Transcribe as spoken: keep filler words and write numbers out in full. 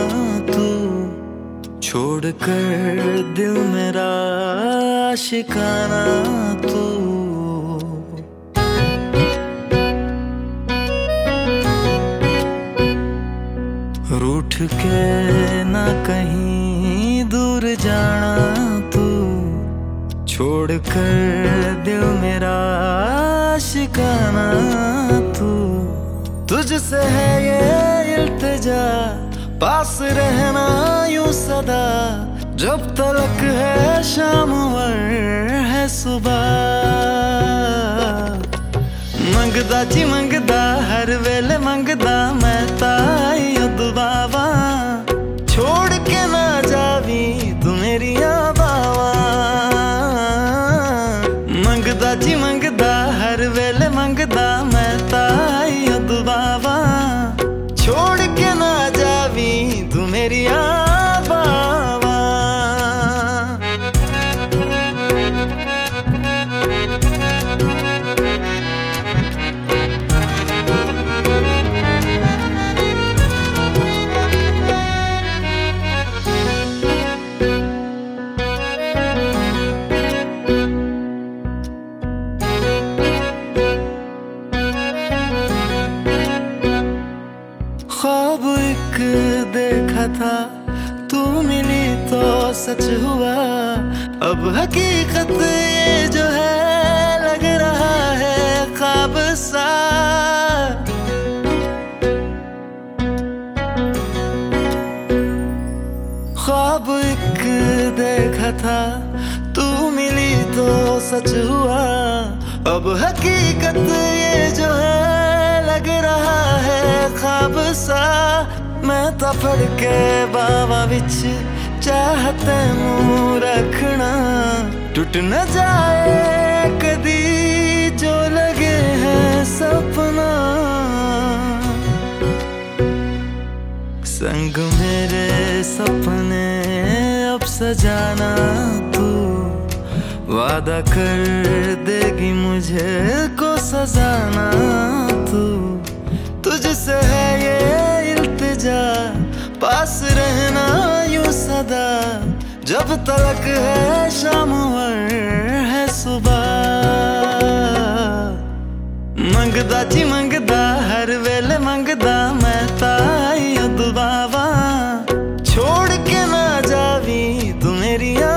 तू, छोड़ कर दिल मेरा आशिकाना तू। रूठ के ना कहीं दूर जाना तू, छोड़ कर दिल मेरा आशिकाना तू। तुझसे है ये इल्तिजा, पास रहना यूं सदा, जब तलक है शाम वर है सुबह। मंगदा जी मंगदा हर वेले मंगदा मैं ताई दुआवा, छोड़ के ना जावी तू मेरिया बावा। मंगदा जी मंगदा हर वेले मंगदा मैं ताई दुआवा, छोड़ के ना जावी तू मेरिया बावा। ख्वाब एक देखा था, तू मिली तो सच हुआ, अब हकीकत ये जो है लग रहा है ख्वाब सा। ख्वाब एक देखा था, तू मिली तो सच हुआ, अब हकीकत ये जो है लग रहा है ख्वाब सा। मैं तो फड़ के बावा विच चाहते मुँह रखना, टूट न जाए कदी जो लगे है सपना। संग मेरे सपने अब सजाना तू, वादा कर देगी मुझे को सजाना तू। तुझसे है ये इल्तिजा, पास रहना यूं सदा, जब तलक है शाम वर है सुबह। मंगदा जी मंगदा हर वेले मंगदा मैं ताई दुआवा, छोड़ के ना जावी तू मेरिया